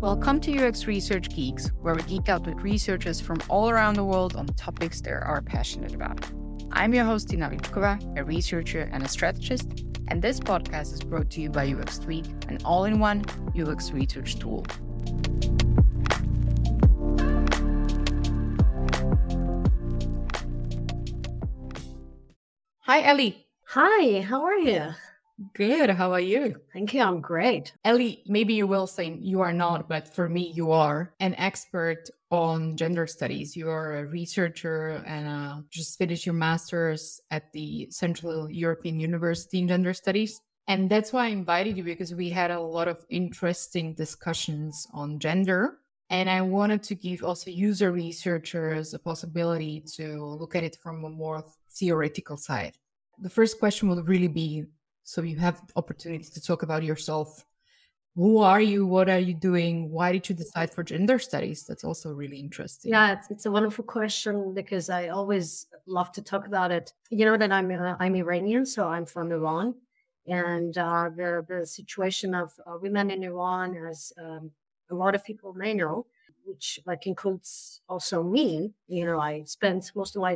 Welcome to UX Research Geeks, where we geek out with researchers from all around the world on topics they are passionate about. I'm your host, Tina Vipkova, a researcher and a strategist, and this podcast is brought to you by UX Tweak, an all-in-one UX research tool. Hi, Ellie. Hi, how are you? Good. How are you? Thank you. I'm great. Ellie, maybe you will say you are not, but for me, you are an expert on gender studies. You are a researcher and just finished your master's at the Central European University in Gender Studies. And that's why I invited you, because we had a lot of interesting discussions on gender. And I wanted to give also user researchers a possibility to look at it from a more theoretical side. The first question will really be, so you have the opportunity to talk about yourself. Who are you? What are you doing? Why did you decide for gender studies? That's also really interesting. Yeah, it's a wonderful question because I always love to talk about it. You know that I'm Iranian, so I'm from Iran. And the situation of women in Iran, as a lot of people may know, which includes also me. You know, I spent most of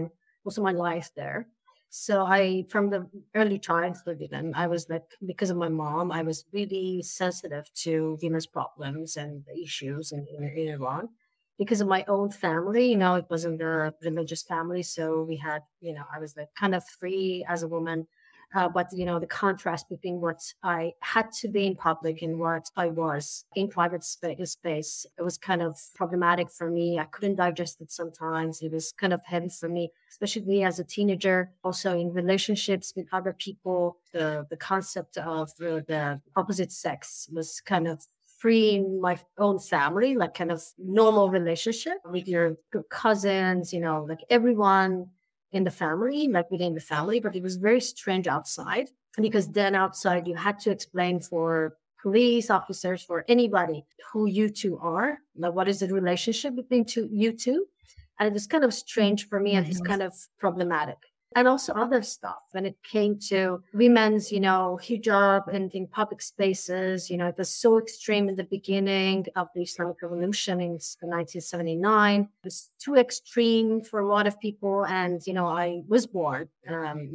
my life there. So from the early childhood, even I was because of my mom, I was really sensitive to women's problems and the issues in Iran. Because of my own family, it wasn't a religious family, so we had, I was kind of free as a woman. But the contrast between what I had to be in public and what I was in private space, it was kind of problematic for me. I couldn't digest it sometimes. It was kind of heavy for me, especially as a teenager. Also in relationships with other people, the concept of the opposite sex was kind of free in my own family, like kind of normal relationship with your cousins, everyone in the family, within the family, but it was very strange outside because then outside you had to explain for police officers, for anybody who you two are, what is the relationship between you two. And it was kind of strange for me and it's kind of problematic. And also other stuff when it came to women's, hijab and in public spaces, it was so extreme in the beginning of the Islamic Revolution in 1979. It was too extreme for a lot of people. And, I was born, in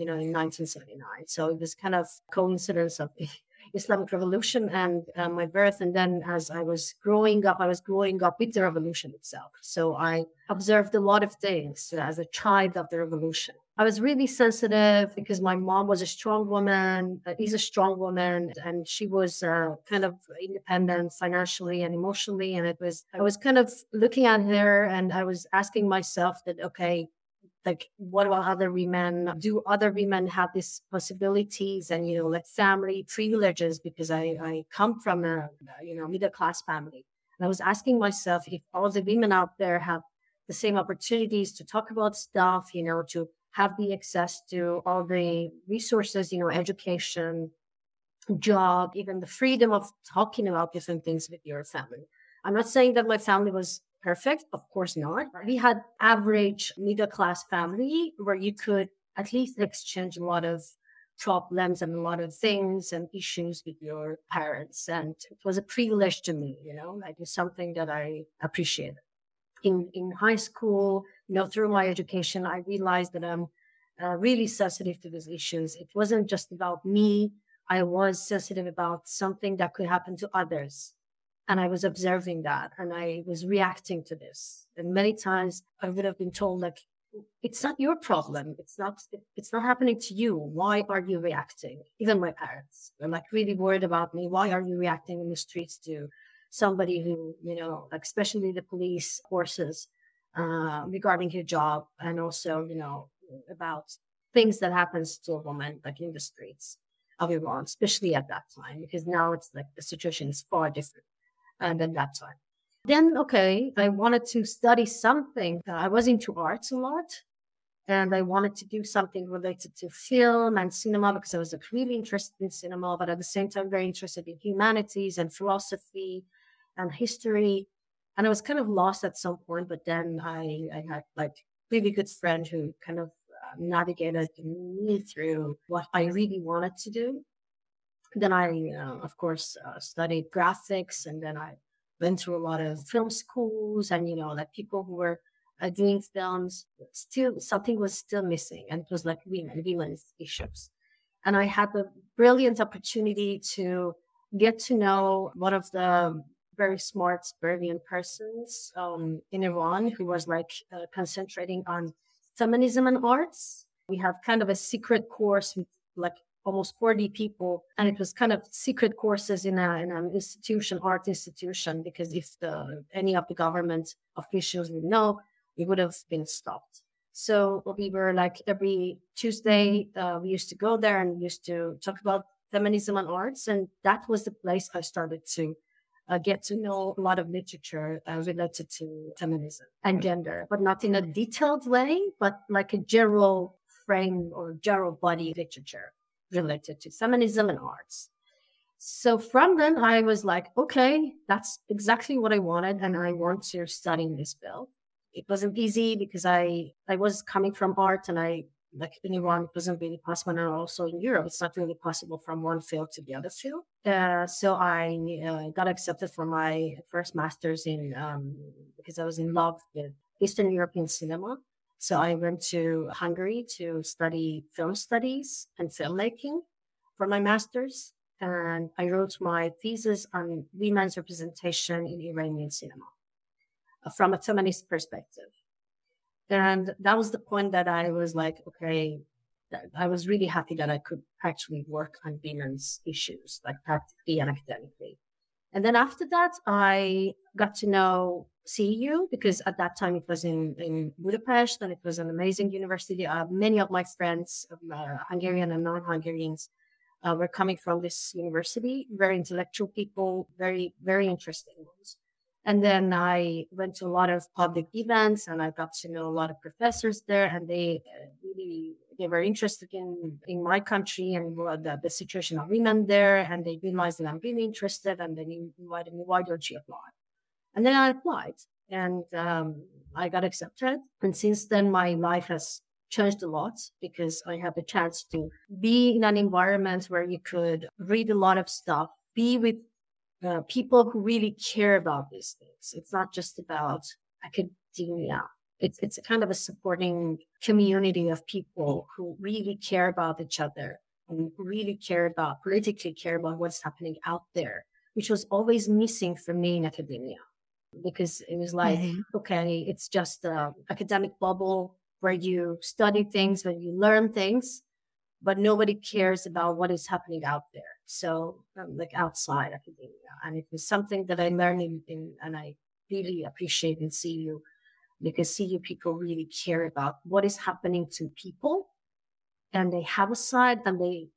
1979. So it was kind of coincidence of the Islamic Revolution and my birth. And then as I was growing up with the revolution itself. So I observed a lot of things as a child of the revolution. I was really sensitive because my mom was a strong woman, is a strong woman, and she was kind of independent financially and emotionally. And I was kind of looking at her and I was asking myself that, okay, what about other women? Do other women have these possibilities and, family privileges? Because I come from a, middle class family. And I was asking myself if all the women out there have the same opportunities to talk about stuff, to have the access to all the resources, education, job, even the freedom of talking about different things with your family. I'm not saying that my family was perfect. Of course not. We had average middle class family where you could at least exchange a lot of problems and a lot of things and issues with your parents. And it was a privilege to me, it was something that I appreciated. In high school, through my education, I realized that I'm really sensitive to these issues. It wasn't just about me. I was sensitive about something that could happen to others. And I was observing that and I was reacting to this. And many times I would have been told, it's not your problem. It's not happening to you. Why are you reacting? Even my parents were really worried about me. Why are you reacting in the streets to somebody who, especially the police forces regarding hijab and also, about things that happens to a woman in the streets of Iran, especially at that time, because now it's the situation is far different than that time. Then, okay, I wanted to study something. I was into arts a lot. And I wanted to do something related to film and cinema because I was really interested in cinema, but at the same time, very interested in humanities and philosophy and history. And I was kind of lost at some point, but then I had really good friend who kind of navigated me through what I really wanted to do. Then I, of course, studied graphics, and then I went through a lot of film schools, and like people who were doing films. Still, something was still missing, and it was like women's issues. And I had the brilliant opportunity to get to know one of the very smart, brilliant persons in Iran who was like concentrating on feminism and arts. We have kind of a secret course with like almost 40 people, and it was kind of secret courses in an institution, art institution, because if any of the government officials would know, it would have been stopped. So we were like every Tuesday, we used to go there and used to talk about feminism and arts, and that was the place I started to get to know a lot of literature related to feminism and gender, but not in a detailed way, but like a general frame or general body literature related to feminism and arts. So from then I was like, okay, that's exactly what I wanted, and I want to study in this field. It wasn't easy because I was coming from art, and I like in Iran, it wasn't really possible, and also in Europe, it's not really possible from one field to the other field. So I got accepted for my first master's in because I was in love with Eastern European cinema. So I went to Hungary to study film studies and filmmaking for my master's, and I wrote my thesis on women's representation in Iranian cinema from a feminist perspective. And that was the point that I was like, okay, I was really happy that I could actually work on women's issues, like practically and academically. And then after that, I got to know CEU because at that time it was in Budapest, and it was an amazing university. Many of my friends, Hungarian and non-Hungarians, were coming from this university, very intellectual people, very, very interesting ones. And then I went to a lot of public events, and I got to know a lot of professors there, and they were interested in my country and the situation of women there, and they realized that I'm really interested, and they invited me, why don't you apply? And then I applied, and I got accepted. And since then, my life has changed a lot because I had the chance to be in an environment where you could read a lot of stuff, be with people who really care about these things. It's not just about academia. It's a kind of a supporting community of people who really care about each other and really politically care about what's happening out there, which was always missing for me in academia. Because it was like, okay, it's just an academic bubble where you study things, where you learn things, but nobody cares about what is happening out there. So like outside academia. And it was something that I learned and I really appreciate in CEU, because CEU people really care about what is happening to people, and they have a side, and they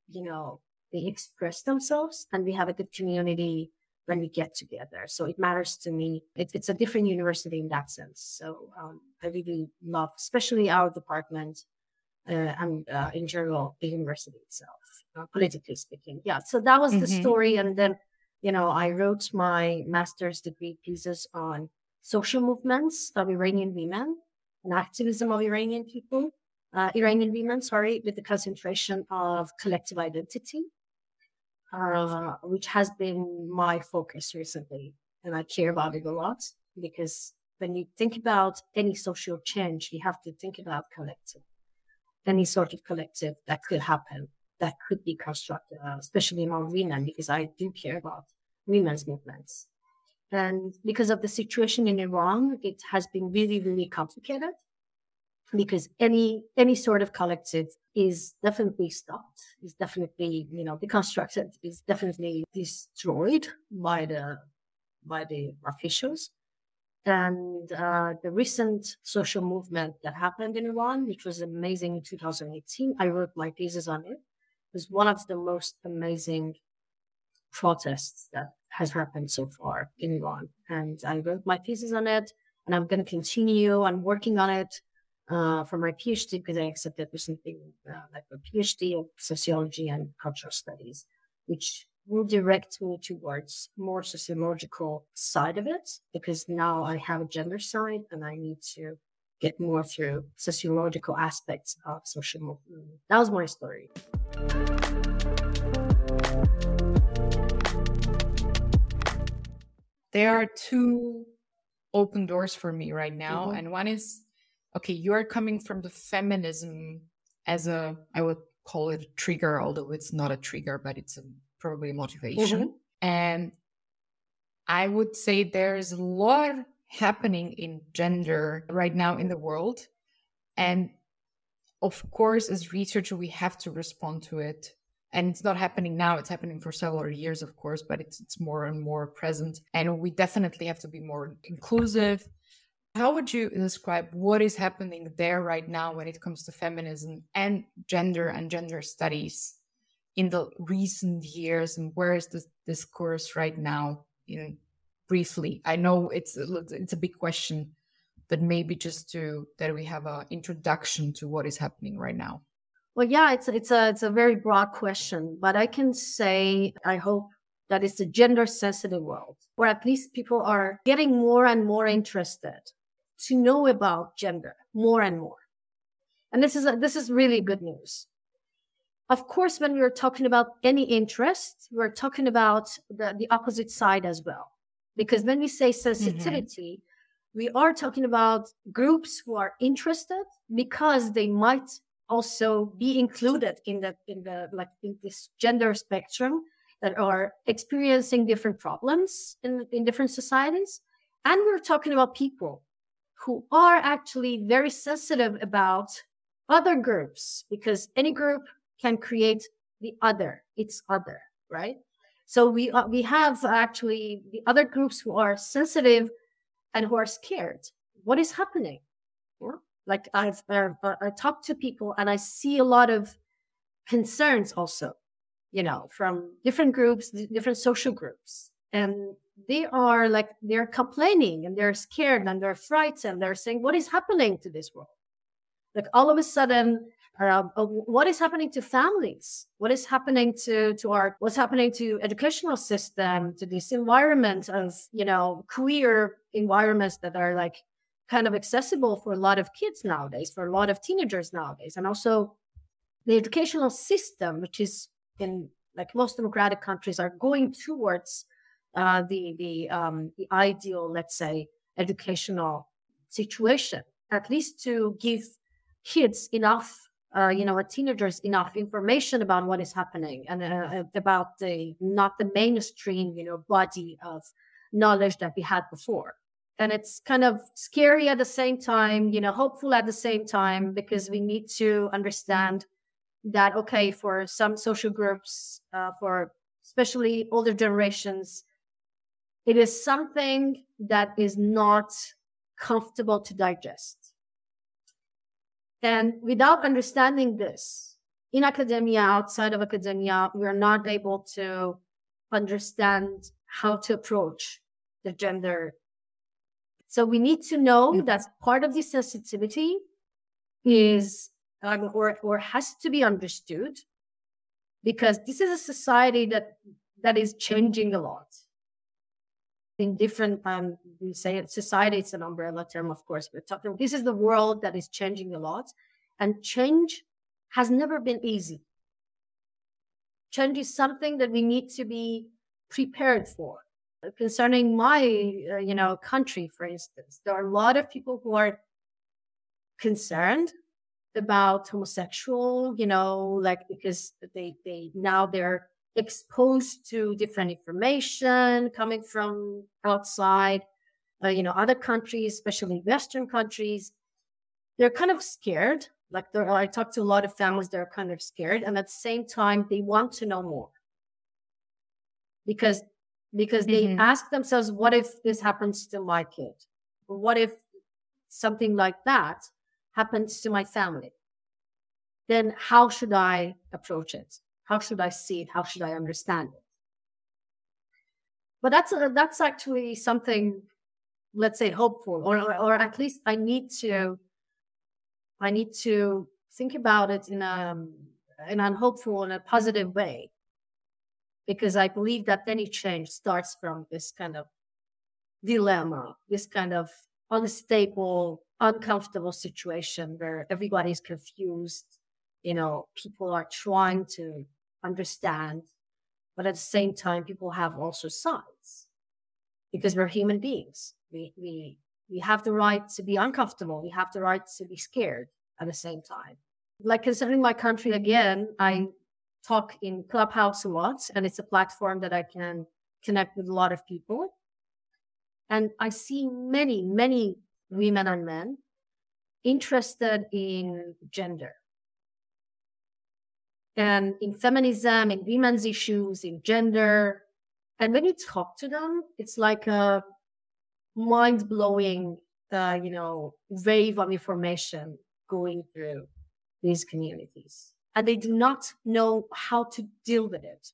express themselves, and we have a good community when we get together. So it matters to me. It's a different university in that sense. So I really love, especially our department, and in general, the university itself, politically speaking. Yeah, so that was the story. And then, I wrote my master's degree thesis on social movements of Iranian women and activism of Iranian women, with the concentration of collective identity, which has been my focus recently. And I care about it a lot because when you think about any social change, you have to think about collective. Any sort of collective that could happen, that could be constructed, especially among women, because I do care about women's movements. And because of the situation in Iran, it has been really, really complicated, because any sort of collective is definitely stopped, is definitely, deconstructed, is definitely destroyed by the officials. And the recent social movement that happened in Iran, which was amazing in 2018, I wrote my thesis on it. It was one of the most amazing protests that has happened so far in Iran. And I wrote my thesis on it, and I'm going to continue. I'm working on it for my PhD, because I accepted recently like a PhD of sociology and cultural studies, which will direct me towards more sociological side of it, because now I have a gender side and I need to get more through sociological aspects of social movement. That was my story. there are two open doors for me right now. Mm-hmm. And one is, okay, you're coming from the feminism as a, I would call it a trigger, although it's not a trigger, but it's probably a motivation. Mm-hmm. And I would say there's a lot happening in gender right now in the world. And of course, as researcher, we have to respond to it. And it's not happening now, it's happening for several years, of course, but it's more and more present. And we definitely have to be more inclusive. How would you describe what is happening there right now when it comes to feminism and gender studies in the recent years? And where is this discourse right now? Briefly, I know it's a big question, but maybe just that we have an introduction to what is happening right now. Well, yeah, it's a very broad question, but I can say I hope that it's a gender sensitive world, where at least people are getting more and more interested to know about gender more and more. And this is really good news. Of course, when we're talking about any interest, we're talking about the opposite side as well. Because when we say sensitivity, we are talking about groups who are interested because they might also be included in this gender spectrum, that are experiencing different problems in different societies. And we're talking about people who are actually very sensitive about other groups, because any group can create the other. It's other, right? So we have actually the other groups who are sensitive and who are scared. What is happening? Like I talk to people and I see a lot of concerns also, from different groups, different social groups. And they're complaining and they're scared and they're frightened. They're saying, what is happening to this world? Like all of a sudden, what is happening to families? What is happening what's happening to educational system, to this environment of, queer environments that are like kind of accessible for a lot of kids nowadays, for a lot of teenagers nowadays. And also the educational system, which is in like most democratic countries are going towards the ideal, let's say, educational situation, at least to give kids enough, teenagers enough information about what is happening and about not the mainstream, body of knowledge that we had before. And it's kind of scary at the same time, hopeful at the same time, because we need to understand that, okay, for some social groups, for especially older generations, it is something that is not comfortable to digest. And without understanding this, in academia, outside of academia, we're not able to understand how to approach the gender. So we need to know that part of the sensitivity is or has to be understood, because this is a society that is changing a lot. In different, we say it, society, it's an umbrella term, of course, but this is the world that is changing a lot, and change has never been easy. Change is something that we need to be prepared for. Concerning my, country, for instance, there are a lot of people who are concerned about homosexual, because they're exposed to different information coming from outside, other countries, especially Western countries. They're kind of scared. I talk to a lot of families, they're kind of scared. And at the same time, they want to know more. Because they ask themselves, what if this happens to my kid? Or what if something like that happens to my family? Then how should I approach it? How should I see it? How should I understand it? But that's actually something, let's say, hopeful, or at least I need to think about it in a hopeful and a positive way, because I believe that any change starts from this kind of dilemma, this kind of unstable, uncomfortable situation where everybody's confused. People are trying to understand, but at the same time, people have also sides. because we're human beings. We have the right to be uncomfortable. We have the right to be scared at the same time. Like considering my country again, I talk in Clubhouse a lot, and it's a platform that I can connect with a lot of people. And I see many, many women and men interested in gender and in feminism, in women's issues, in gender. And when you talk to them, it's like a mind-blowing, wave of information going through these communities. And they do not know how to deal with it.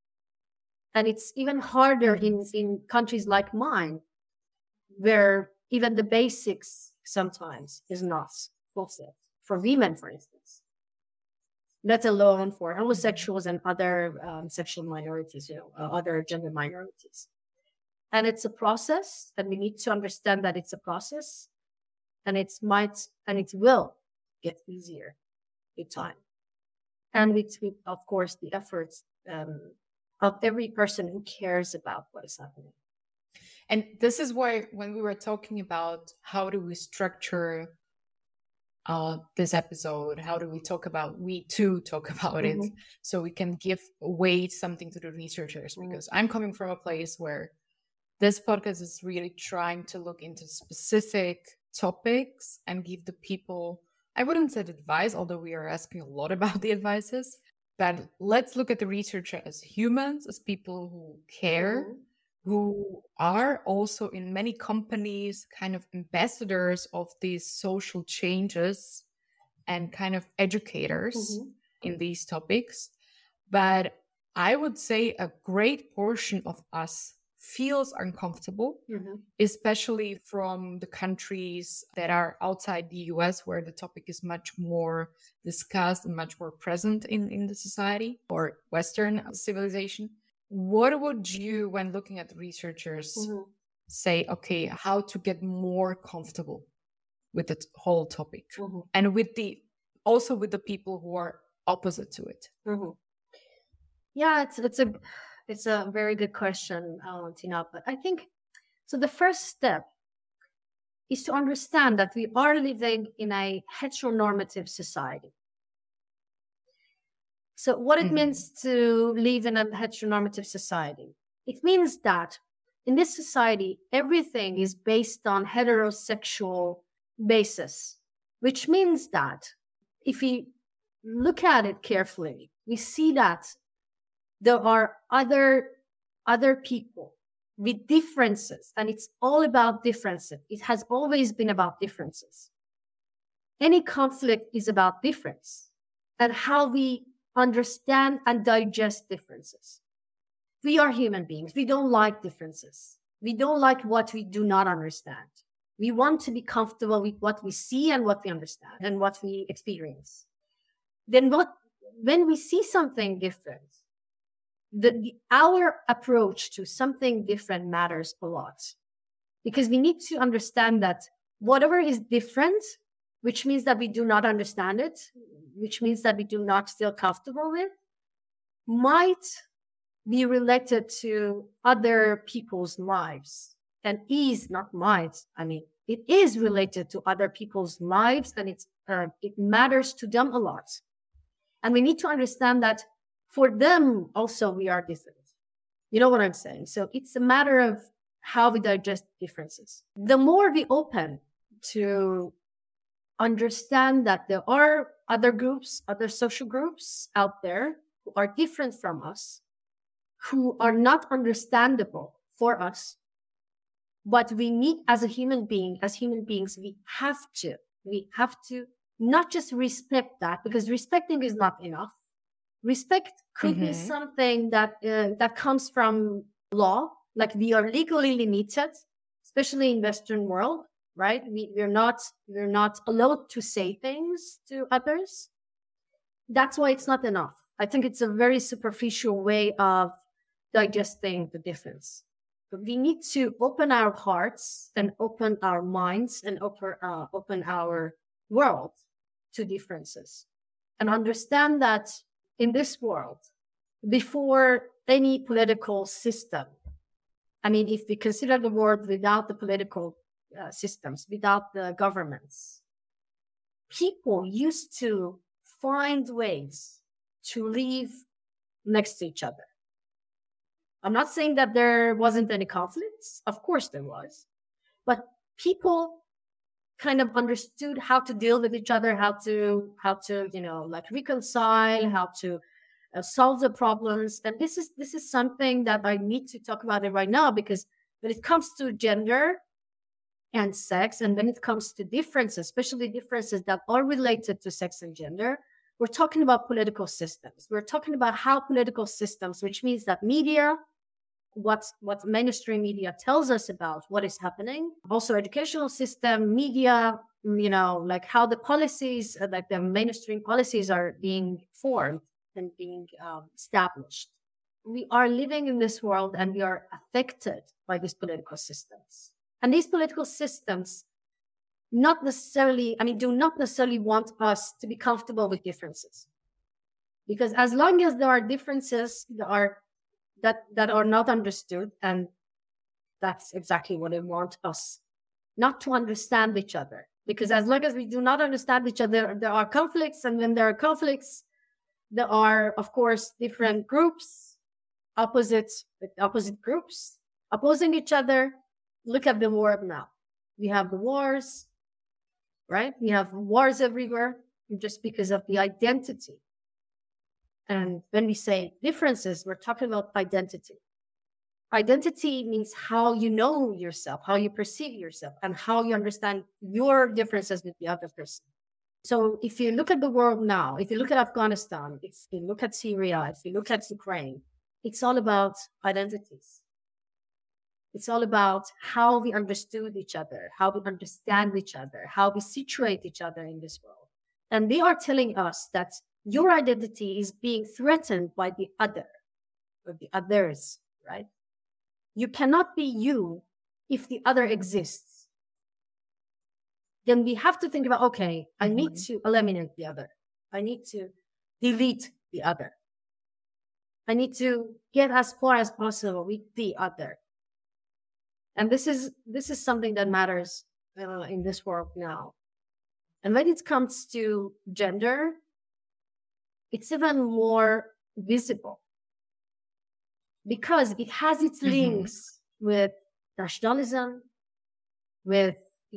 And it's even harder in countries like mine, where even the basics sometimes is not fulfilled. For women, for instance, let alone for homosexuals and other sexual minorities, other gender minorities. And it's a process, and we need to understand that it's a process, and it will get easier with time. And with of course, the efforts of every person who cares about what is happening. And this is why when we were talking about how do we structure this episode, how do we talk about it, so we can give away something to the researchers, because I'm coming from a place where this podcast is really trying to look into specific topics and give the people, I wouldn't say advice, although we are asking a lot about the advices, but let's look at the researcher as humans, as people who care, who are also in many companies kind of ambassadors of these social changes and kind of educators in these topics. But I would say a great portion of us feels uncomfortable, especially from the countries that are outside the US, where the topic is much more discussed and much more present in the society or Western civilization. What would you, when looking at the researchers, say, okay, how to get more comfortable with the whole topic and with also with the people who are opposite to it? Yeah, it's a very good question, Tina. But I think, so the first step is to understand that we are living in a heteronormative society. So what it means to live in a heteronormative society, it means that in this society, everything is based on heterosexual basis, which means that if we look at it carefully, we see that there are other people with differences, and it's all about differences. It has always been about differences. Any conflict is about difference and how we understand and digest differences. We are human beings. We don't like differences. We don't like what we do not understand. We want to be comfortable with what we see and what we understand and what we experience. Then when we see something different, our approach to something different matters a lot, because we need to understand that whatever is different, which means that we do not understand it, which means that we do not feel comfortable with, might be related to other people's lives, and is not might. I mean, it is related to other people's lives, and it matters to them a lot. And we need to understand that for them also we are different. You know what I'm saying? So it's a matter of how we digest differences. The more we open to understand that there are other groups, other social groups out there who are different from us, who are not understandable for us, but we need as human beings, we have to not just respect that, because respecting is not enough. Respect could be something that comes from law, like we are legally limited, especially in Western world, right? We're not allowed to say things to others. That's why it's not enough. I think it's a very superficial way of digesting the difference. But we need to open our hearts and open our minds and open our world to differences, and understand that in this world, before any political system, I mean, if we consider the world without the political systems, without the governments, people used to find ways to live next to each other. I'm not saying that there wasn't any conflicts. Of course there was. But people kind of understood how to deal with each other, how to like reconcile, how to solve the problems. And this is something that I need to talk about it right now, because when it comes to gender and sex, and when it comes to differences, especially differences that are related to sex and gender, we're talking about political systems. We're talking about how political systems, which means that media, what mainstream media tells us about what is happening, also educational system, media, like how the policies, like the mainstream policies are being formed and being established. We are living in this world and we are affected by these political systems. And these political systems do not necessarily want us to be comfortable with differences. Because as long as there are differences that are not understood, and that's exactly what they want us not to understand each other. Because as long as we do not understand each other, there are conflicts. And when there are conflicts, there are, of course, different groups, opposite groups opposing each other. Look at the world now. We have the wars, right? We have wars everywhere just because of the identity. And when we say differences, we're talking about identity. Identity means how you know yourself, how you perceive yourself, and how you understand your differences with the other person. So if you look at the world now, if you look at Afghanistan, if you look at Syria, if you look at Ukraine, it's all about identities. It's all about how we understood each other, how we understand each other, how we situate each other in this world. And they are telling us that your identity is being threatened by the other, or the others, right? You cannot be you if the other exists. Then we have to think about, okay, I need to eliminate the other. I need to delete the other. I need to get as far as possible with the other. And this is something that matters in this world now. And when it comes to gender, it's even more visible because it has its links with nationalism, with,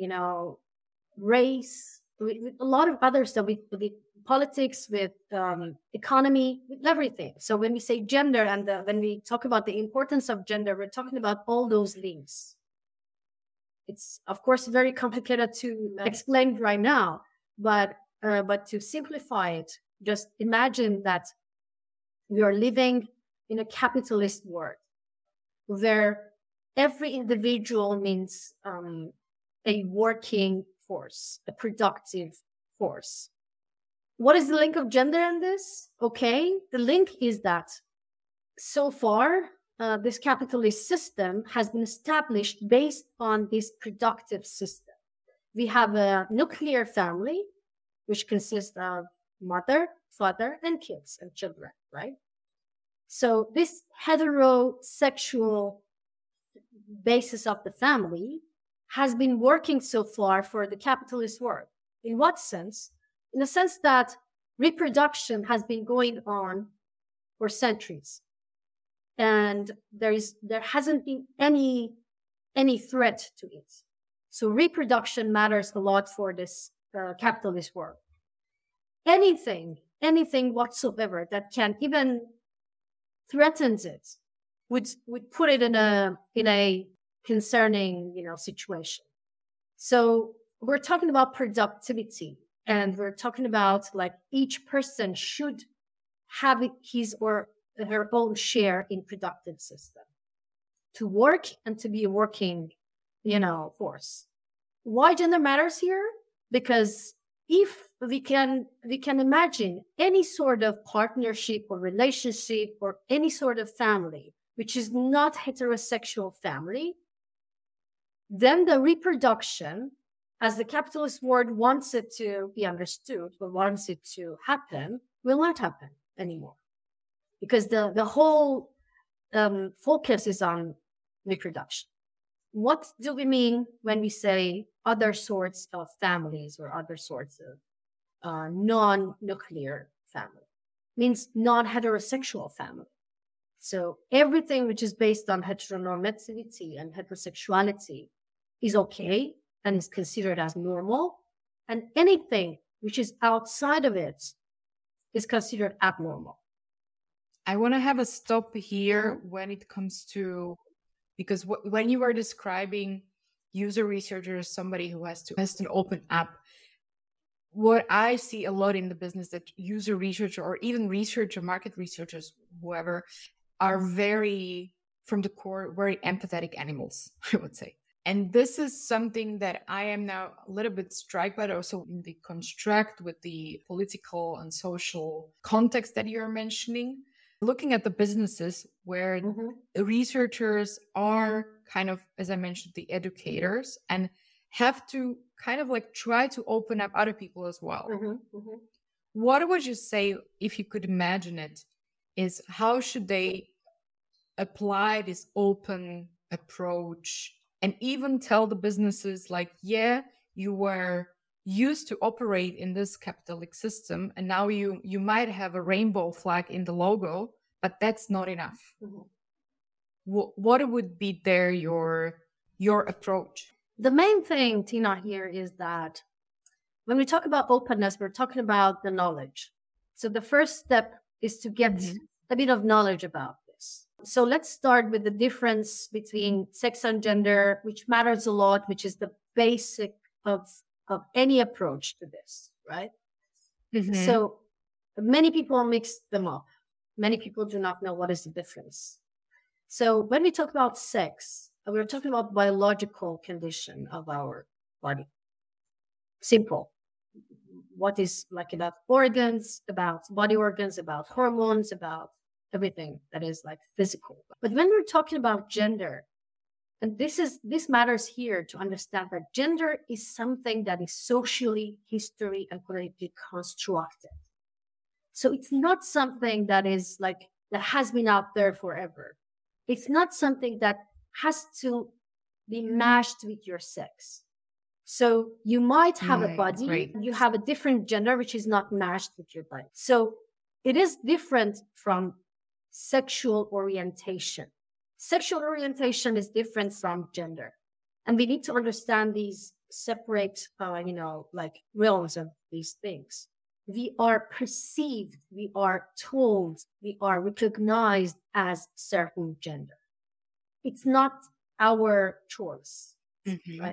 race, with a lot of other stuff, with politics, with economy, with everything. So when we say gender and when we talk about the importance of gender, we're talking about all those links. It's, of course, very complicated to explain right now, but to simplify it, just imagine that we are living in a capitalist world where every individual means a working force, a productive force. What is the link of gender in this? Okay, the link is that so far, this capitalist system has been established based on this productive system. We have a nuclear family, which consists of mother, father, and kids and children, right? So this heterosexual basis of the family has been working so far for the capitalist world. In what sense? In the sense that reproduction has been going on for centuries. And there hasn't been any threat to it. So reproduction matters a lot for this capitalist world. Anything whatsoever that can even threatens it would put it in a concerning situation. So we're talking about productivity, and we're talking about like each person should have his or her own share in productive system to work and to be a working force. Why gender matters here? Because if we can imagine any sort of partnership or relationship or any sort of family which is not heterosexual family, then the reproduction, as the capitalist world wants it to be understood or wants it to happen, will not happen anymore. Because the whole focus is on reproduction. What do we mean when we say other sorts of families or other sorts of non-nuclear family? It means non-heterosexual family. So everything which is based on heteronormativity and heterosexuality is okay and is considered as normal. And anything which is outside of it is considered abnormal. I want to have a stop here when it comes to, because when you are describing user researcher as somebody who has to test an open app, what I see a lot in the business that user researcher or even researcher, market researchers, whoever, are very, from the core, very empathetic animals, I would say. And this is something that I am now a little bit struck by, also in the construct with the political and social context that you're mentioning. Looking at the businesses where the researchers are kind of, as I mentioned, the educators and have to kind of like try to open up other people as well. What would you say, if you could imagine it, is how should they apply this open approach and even tell the businesses like, yeah, you were used to operate in this capitalistic system and now you might have a rainbow flag in the logo, but that's not enough. What would be there your approach? The main thing, Tina, here is that when we talk about openness, we're talking about the knowledge. So the first step is to get a bit of knowledge about this. So let's start with the difference between sex and gender, which matters a lot, which is the basic of any approach to this, right? So many people mix them up. Many people do not know what is the difference. So when we talk about sex, we're talking about biological condition of our body. Simple. What is like about organs, about body organs, about hormones, about everything that is like physical. But when we're talking about gender, and this matters here to understand that gender is something that is socially, history, and politically constructed. So it's not something that is like that has been out there forever. It's not something that has to be matched with your sex. So you might have a body, you have a different gender, which is not matched with your body. So it is different from sexual orientation. Sexual orientation is different from gender. And we need to understand these separate, like realms of these things. We are perceived, we are told, we are recognized as certain gender. It's not our choice, right?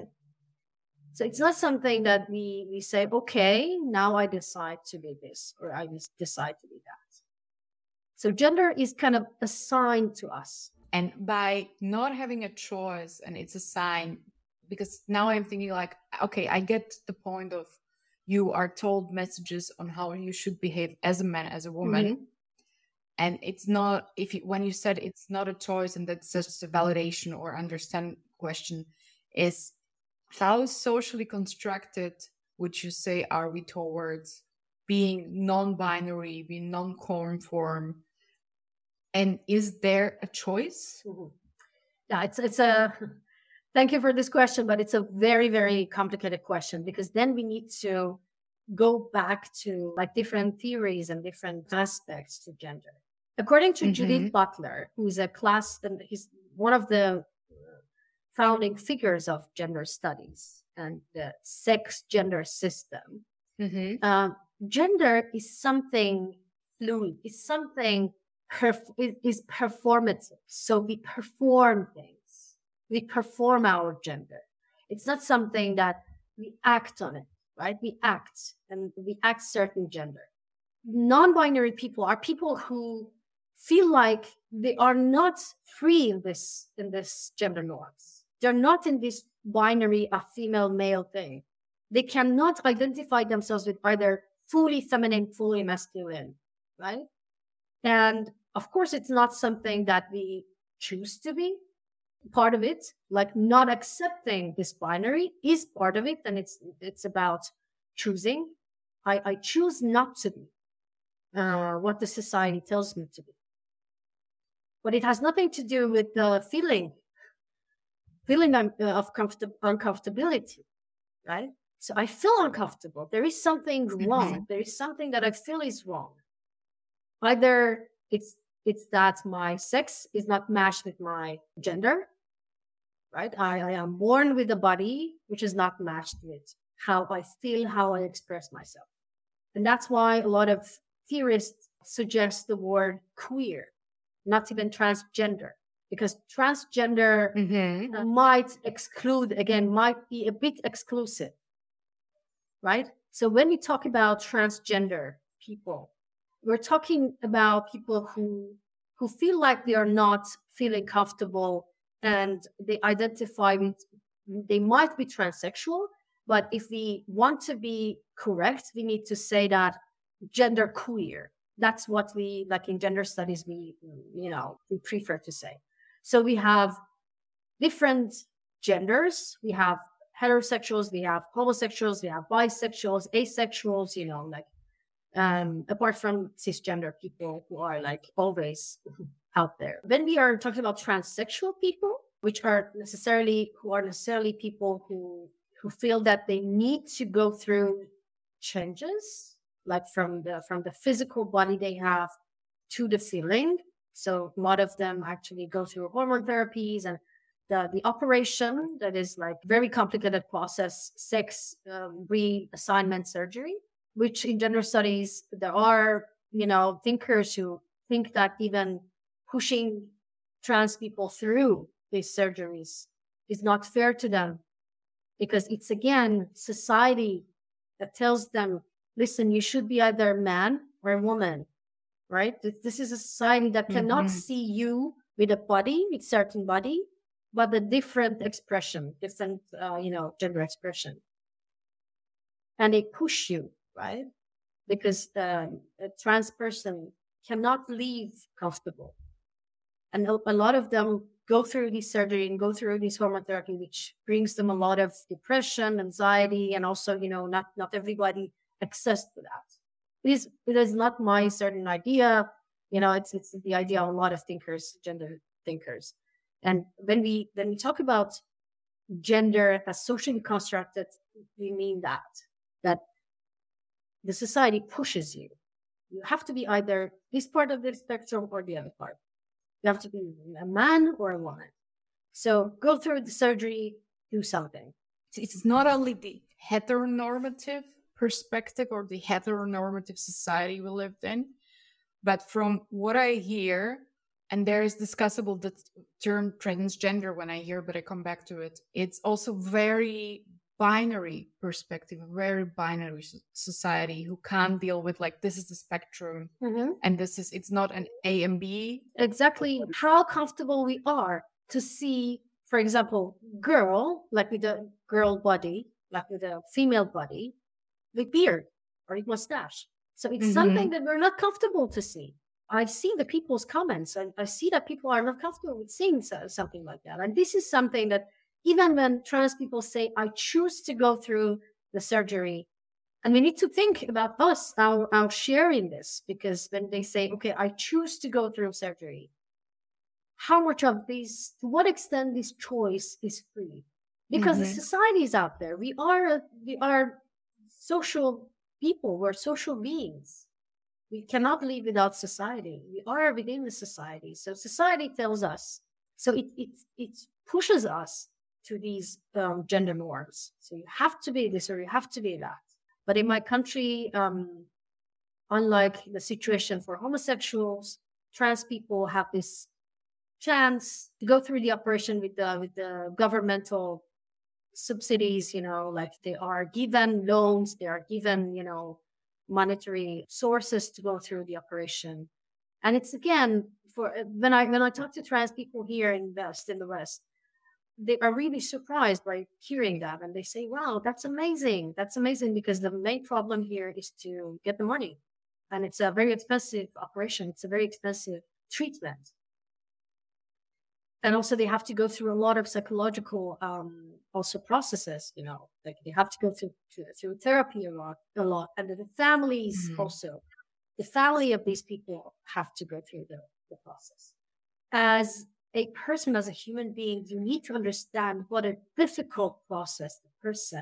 So it's not something that we say, okay, now I decide to be this, or I decide to be that. So gender is kind of assigned to us. And by not having a choice, and it's a sign, because now I'm thinking like, okay, I get the point of you are told messages on how you should behave as a man, as a woman. And it's not, when you said it's not a choice and that's just a validation or understand question, is how socially constructed would you say are we towards being non-binary, being non-conform? And is there a choice? Yeah, it's a, thank you for this question, but it's a very, very complicated question because then we need to go back to like different theories and different aspects to gender. According to Judith Butler, who's he's one of the founding figures of gender studies and the sex gender system, gender is something fluid, is something is performative. So we perform things. We perform our gender. It's not something that we act on it, right? We act and we act certain gender. Non-binary people are people who feel like they are not free in this gender norms. They're not in this binary a female male thing. They cannot identify themselves with either fully feminine, fully masculine, right? And of course, it's not something that we choose to be part of it. Like not accepting this binary is part of it, and it's about choosing. I choose not to be what the society tells me to be. But it has nothing to do with the feeling feeling of uncomfortability, right? So I feel uncomfortable. There is something wrong. There is something that I feel is wrong. Either it's that my sex is not matched with my gender, right? I am born with a body which is not matched with how I feel, how I express myself. And that's why a lot of theorists suggest the word queer, not even transgender, because transgender might exclude, again, might be a bit exclusive, right? So when we talk about transgender people, we're talking about people who feel like they are not feeling comfortable and they identify with, they might be transsexual, but if we want to be correct, we need to say that gender queer. That's what we, like in gender studies, we prefer to say. So we have different genders. We have heterosexuals, we have homosexuals, we have bisexuals, asexuals, apart from cisgender people who are like always out there. When we are talking about transsexual people, which are necessarily people who feel that they need to go through changes, like from the physical body they have to the feeling. So a lot of them actually go through hormone therapies and the operation that is like very complicated process, sex reassignment surgery, which in gender studies, there are, thinkers who think that even pushing trans people through these surgeries is not fair to them, because it's, again, society that tells them, listen, you should be either a man or a woman, right? This is a society that cannot see you with a body, with certain body, but a different expression, different, gender expression. And they push you, right? Because a trans person cannot leave comfortable. And a lot of them go through this surgery and go through this hormone therapy, which brings them a lot of depression, anxiety, and also, not everybody access to that. It is not my certain idea. It's the idea of a lot of thinkers, gender thinkers. And when we talk about gender as socially constructed, we mean that the society pushes you. You have to be either this part of the spectrum or the other part. You have to be a man or a woman. So go through the surgery, do something. It's not only the heteronormative perspective or the heteronormative society we lived in, but from what I hear, and there is discussable the term transgender when I hear, but I come back to it. It's also very binary perspective, a very binary society who can't deal with like, this is the spectrum and it's not an A and B. Exactly how comfortable we are to see, for example, girl, like with a girl body, like with a female body, with beard or with mustache. So it's something that we're not comfortable to see. I see the people's comments and I see that people are not comfortable with seeing something like that. And this is something that even when trans people say, I choose to go through the surgery, and we need to think about us now sharing this, because when they say, okay, I choose to go through surgery, how much of this, to what extent this choice is free? Because the society is out there. We are social people. We're social beings. We cannot live without society. We are within the society. So society tells us. So it pushes us to these gender norms. So you have to be this or you have to be that. But in my country, unlike the situation for homosexuals, trans people have this chance to go through the operation with the governmental subsidies. Like they are given loans, they are given, monetary sources to go through the operation. And it's, again, for when I talk to trans people here in the West, they are really surprised by hearing that. And they say, wow, that's amazing. That's amazing, because the main problem here is to get the money. And it's a very expensive operation. It's a very expensive treatment. And also they have to go through a lot of psychological also processes, like they have to go through therapy a lot. And the families also, the family of these people have to go through the process. As a person as a human being, you need to understand what a difficult process the person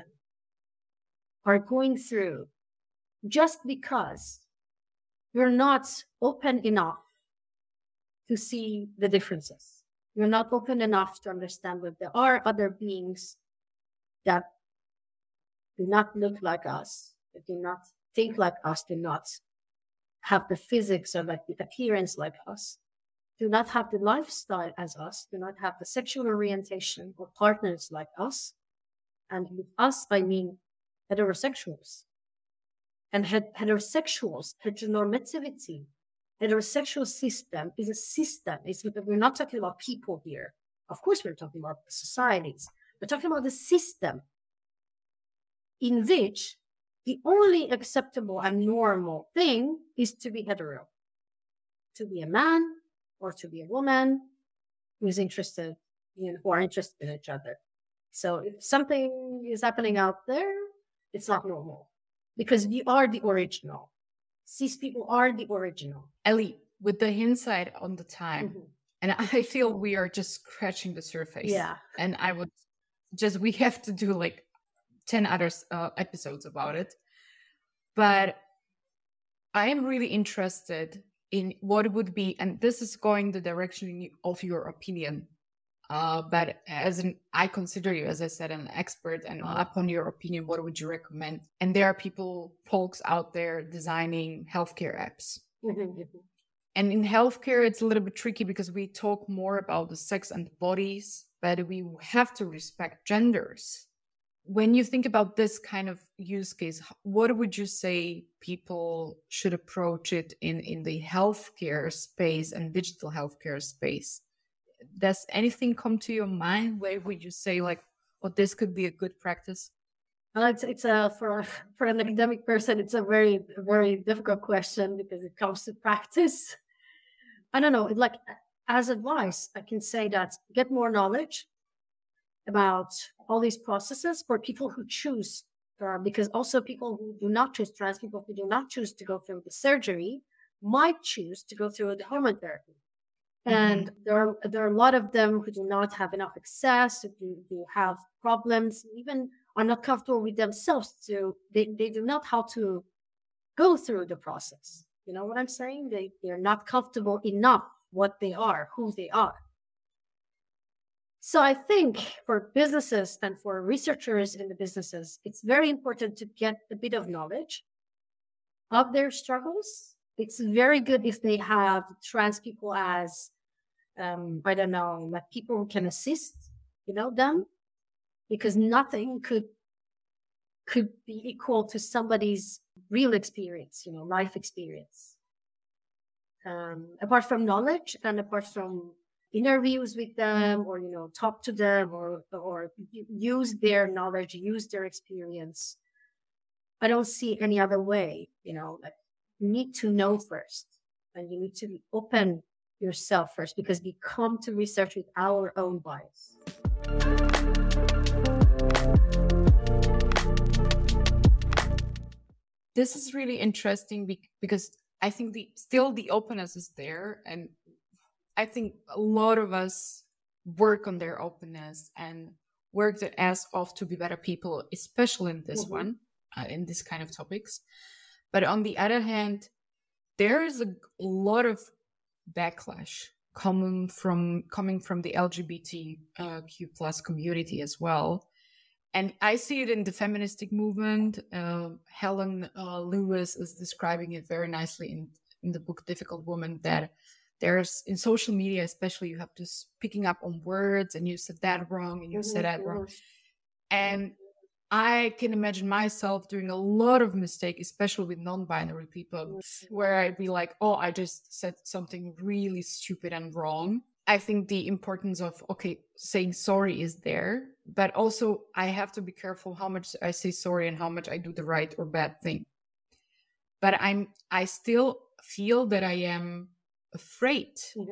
are going through just because you're not open enough to see the differences. You're not open enough to understand that there are other beings that do not look like us, that do not think like us, do not have the physics or like the appearance like us, do not have the lifestyle as us, do not have the sexual orientation or partners like us. And with us, I mean heterosexuals. And heterosexuals, heteronormativity, heterosexual system is a system. We're not talking about people here. Of course, we're talking about societies. We're talking about the system in which the only acceptable and normal thing is to be hetero, to be a man or to be a woman who's interested in or interested in each other. So if something is happening out there, it's not normal because we are the original. Cis people are the original. Ellie, with the hindsight on the time, and I feel we are just scratching the surface. Yeah. And I would just, we have to do like 10 other episodes about it. But I am really interested in what would be, and this is going the direction of your opinion. But I consider you, as I said, an expert, and upon your opinion, what would you recommend? And there are folks out there designing healthcare apps. And in healthcare, it's a little bit tricky because we talk more about the sex and the bodies, but we have to respect genders. When you think about this kind of use case, what would you say people should approach it in the healthcare space and digital healthcare space? Does anything come to your mind? Where would you say like, oh, this could be a good practice? It's for an academic person, it's a very, very difficult question because it comes to practice. I don't know, like as advice, I can say that get more knowledge about all these processes for people who choose, because also people who do not choose, trans people who do not choose to go through the surgery might choose to go through the hormone therapy. And there are a lot of them who do not have enough access, who have problems, even are not comfortable with themselves. They do not know how to go through the process. You know what I'm saying? They're not comfortable enough what they are, who they are. So I think for businesses and for researchers in the businesses, it's very important to get a bit of knowledge of their struggles. It's very good if they have trans people as, I don't know, like people who can assist, them, because nothing could be equal to somebody's real experience, life experience. Apart from knowledge and apart from interviews with them or, talk to them or use their knowledge, use their experience. I don't see any other way, like you need to know first and you need to be open yourself first because we come to research with our own bias. This is really interesting because I think the openness is there, and I think a lot of us work on their openness and work their ass off to be better people, especially in this one, in this kind of topics. But on the other hand, there is a lot of backlash coming from the LGBTQ plus community as well. And I see it in the feministic movement. Helen Lewis is describing it very nicely in the book Difficult Woman, that there's in social media, especially, you have to picking up on words and you said that wrong and you said that wrong. And I can imagine myself doing a lot of mistakes, especially with non-binary people, where I'd be like, oh, I just said something really stupid and wrong. I think the importance of, saying sorry is there, but also I have to be careful how much I say sorry and how much I do the right or bad thing. But I still feel that I am afraid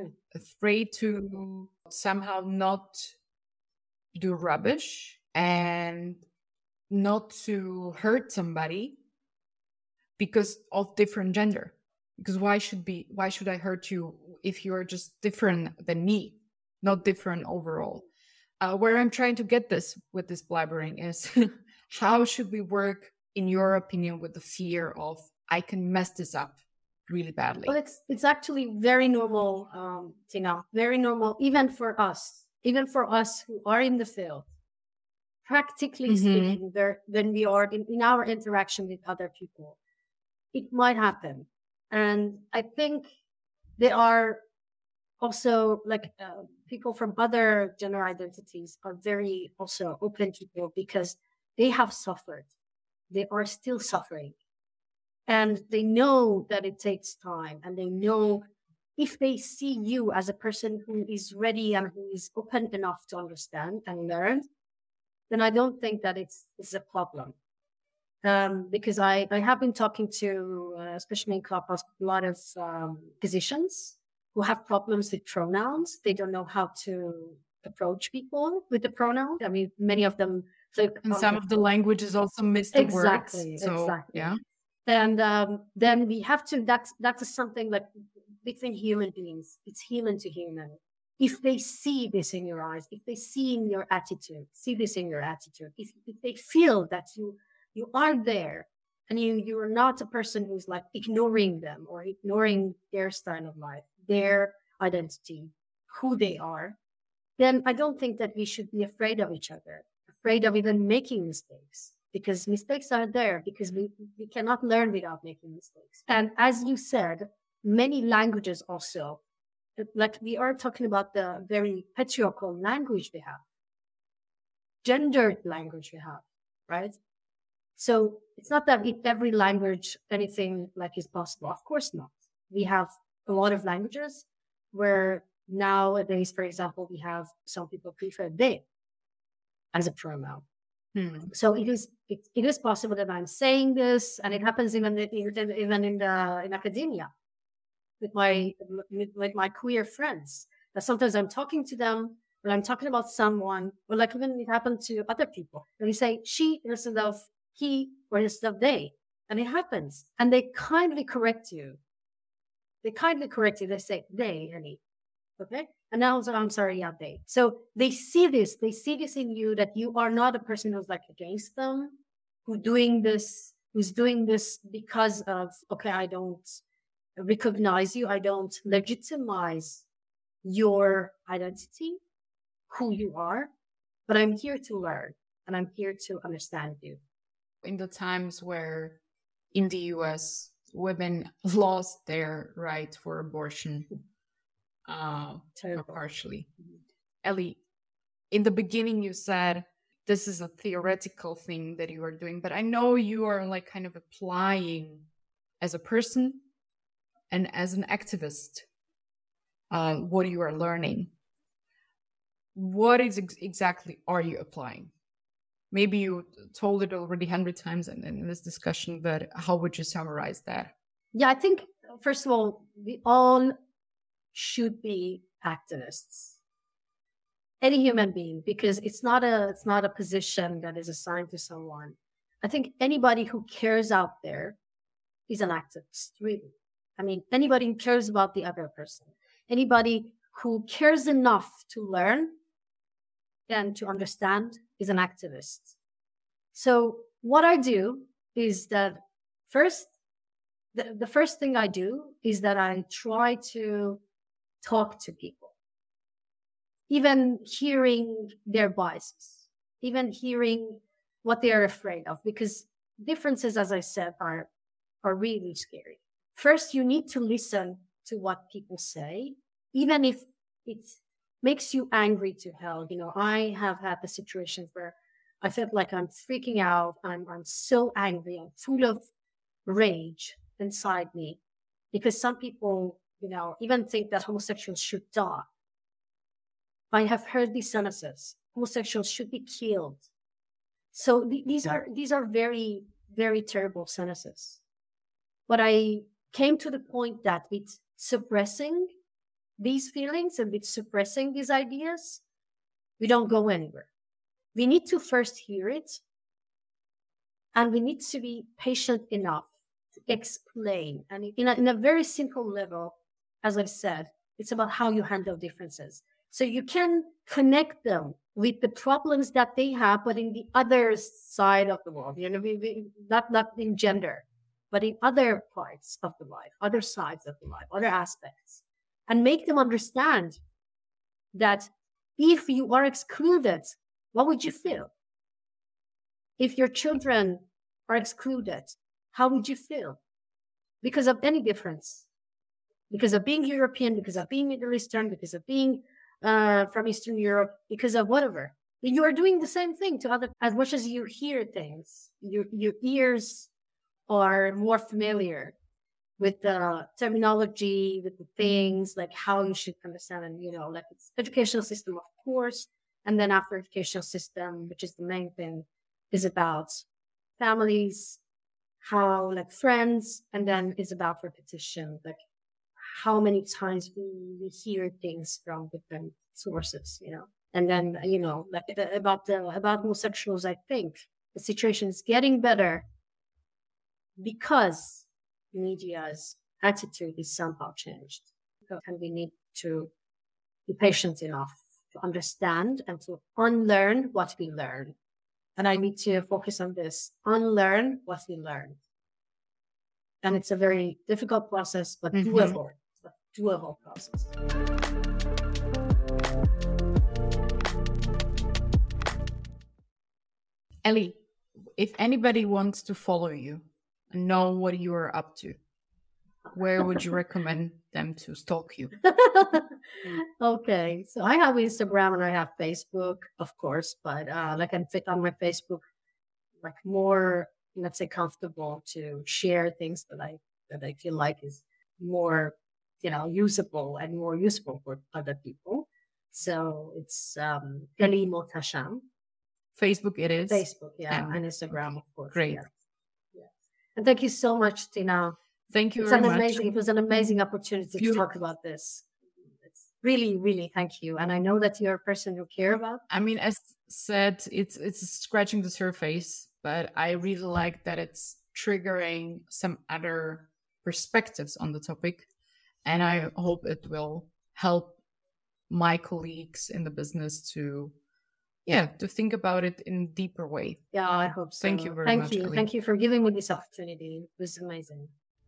to somehow not do rubbish and not to hurt somebody because of different gender. Because why should I hurt you if you're just different than me? not different overall. Where I'm trying to get this with this blabbering is how should we work, in your opinion, with the fear of I can mess this up really badly? Well, it's actually very normal, Tina, very normal, even for us who are in the field. Practically speaking, when we are in our interaction with other people, it might happen. And I think there are also people from other gender identities are very also open to people because they have suffered. They are still suffering. And they know that it takes time. And they know if they see you as a person who is ready and who is open enough to understand and learn, then I don't think that it's a problem. Because I have been talking to, especially in Clubhouse, a lot of physicians who have problems with pronouns. They don't know how to approach people with the pronoun. I mean, many of them. And some of the languages also miss the words. So, exactly. Yeah. And then we have to, that's something like between human beings. It's human to human. If they see this in your eyes, if they see in your attitude, if they feel that you are there and you are not a person who's like ignoring them or ignoring their style of life, their identity, who they are, then I don't think that we should be afraid of each other, afraid of even making mistakes, because mistakes are there because we cannot learn without making mistakes. And as you said, many languages also, like we are talking about the very patriarchal language we have, gendered language we have, right? So it's not that in every language anything like is possible. Of course not. We have a lot of languages where nowadays, for example, we have some people prefer they as a pronoun. So it is possible that I'm saying this, and it happens even in academia with my queer friends. That sometimes I'm talking to them, or I'm talking about someone, or like even it happened to other people, and we say she instead of he or instead of they, and it happens, and they kindly correct you. They say they, honey. Okay. And now I'm sorry, yeah, they. So they see this in you, that you are not a person who's like against them, who's doing this because of, okay, I don't recognize you. I don't legitimize your identity, who you are, but I'm here to learn and I'm here to understand you. In the times where in the US, women lost their right for abortion, partially. Ellie, in the beginning you said this is a theoretical thing that you are doing, but I know you are like kind of applying as a person and as an activist what you are learning. What exactly are you applying? Maybe you told it already 100 times in this discussion, but how would you summarize that? Yeah, I think, first of all, we all should be activists. Any human being, because it's not a position that is assigned to someone. I think anybody who cares out there is an activist, really. I mean, anybody who cares about the other person, anybody who cares enough to learn and to understand is an activist. So what I do is that the first thing I do is that I try to talk to people, even hearing their biases, even hearing what they are afraid of, because differences, as I said, are really scary. First, you need to listen to what people say, even if it makes you angry to hell. You know, I have had the situations where I felt like I'm freaking out. I'm so angry. I'm full of rage inside me because some people, you know, even think that homosexuals should die. I have heard these sentences: homosexuals should be killed. So these are very, very terrible sentences. But I came to the point that with suppressing these feelings and with suppressing these ideas, we don't go anywhere. We need to first hear it, and we need to be patient enough to explain. And in a very simple level, as I've said, it's about how you handle differences. So you can connect them with the problems that they have, but in the other side of the world, not in gender, but in other parts of the life, other sides of the life, other aspects, and make them understand that if you are excluded, what would you feel? If your children are excluded, how would you feel? Because of any difference, because of being European, because of being Middle Eastern, because of being from Eastern Europe, because of whatever. You are doing the same thing to other, as much as you hear things, your ears are more familiar with the terminology, with the things, like how you should understand, and, like it's educational system, of course. And then after educational system, which is the main thing, is about families, how, like, friends, and then it's about repetition, like how many times we hear things from different sources, and then, like about homosexuals, I think the situation is getting better because media's attitude is somehow changed. And we need to be patient enough to understand and to unlearn what we learn. And I need to focus on this, unlearn what we learned. And it's a very difficult process, but doable process. Ellie, if anybody wants to follow you and know what you are up to, where would you recommend them to stalk you? Okay, so I have Instagram and I have Facebook, of course, but like I fit on my Facebook, like more, let's say, comfortable to share things that I feel like is more, usable and more useful for other people. So it's Ellie Mohtasham. Facebook it is. Facebook, yeah, and Instagram, of course. Great. Yeah. And thank you so much, Tina. Thank you very much. It was an amazing opportunity to talk about this. It's really, really thank you. And I know that you're a person who care about. I mean, as said, it's scratching the surface, but I really like that it's triggering some other perspectives on the topic. And I hope it will help my colleagues in the business to think about it in a deeper way. Yeah, I hope so. Thank you very much. Thank you. Thank you for giving me this opportunity. It was amazing.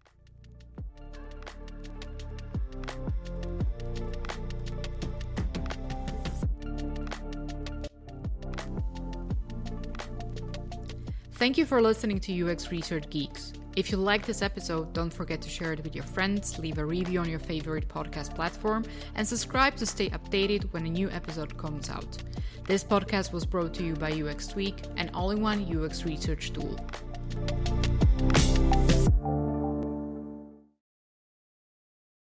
Thank you for listening to UX Research Geeks. If you like this episode, don't forget to share it with your friends, leave a review on your favorite podcast platform, and subscribe to stay updated when a new episode comes out. This podcast was brought to you by UX Tweak, an all-in-one UX research tool.